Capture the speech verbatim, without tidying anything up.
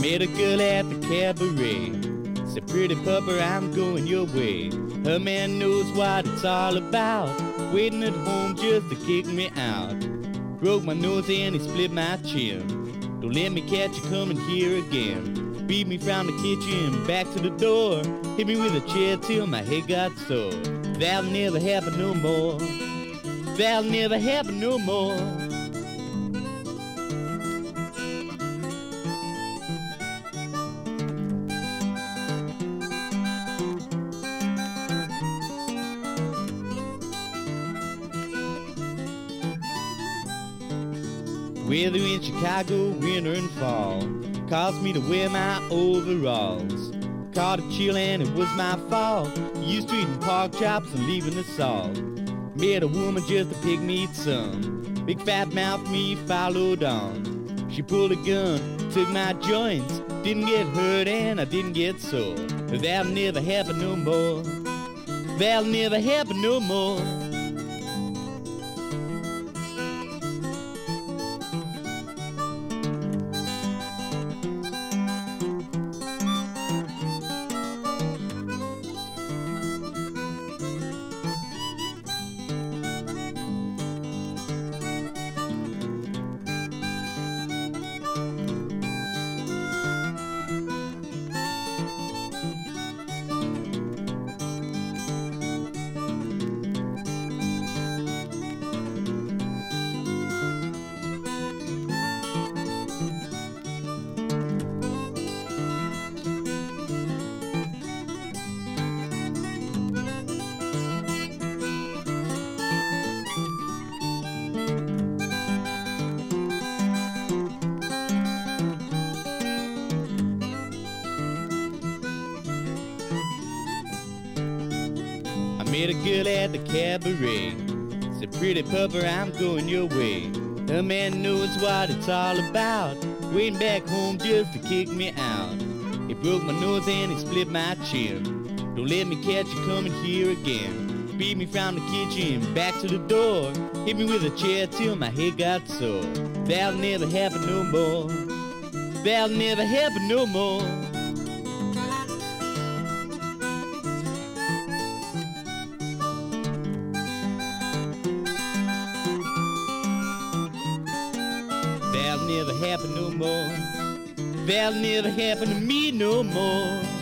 Met a girl at the cabaret. Said, pretty pupper, I'm going your way. Her man knows what it's all about, waiting at home just to kick me out. Broke my nose and he split my chin. Don't let me catch you coming here again. Beat me from the kitchen back to the door. Hit me with a chair till my head got sore. That'll never happen no more. That'll never happen no more. Weather in Chicago, winter and fall, caused me to wear my overalls. Caught a chill and it was my fault. Used to eating pork chops and leaving the salt. Met a woman just to pick me some. Big fat mouth me followed on. She pulled a gun, took my joints. Didn't get hurt and I didn't get sore. That'll never happen no more. That'll never happen no more. Met a girl at the cabaret. Said, pretty pupper, I'm going your way. Her man knows what it's all about, waiting back home just to kick me out. He broke my nose and he split my chin. Don't let me catch you coming here again. Beat me from the kitchen back to the door. Hit me with a chair till my head got sore. That'll never happen no more. That'll never happen no more. That'll never happen no more. That'll never happen to me no more.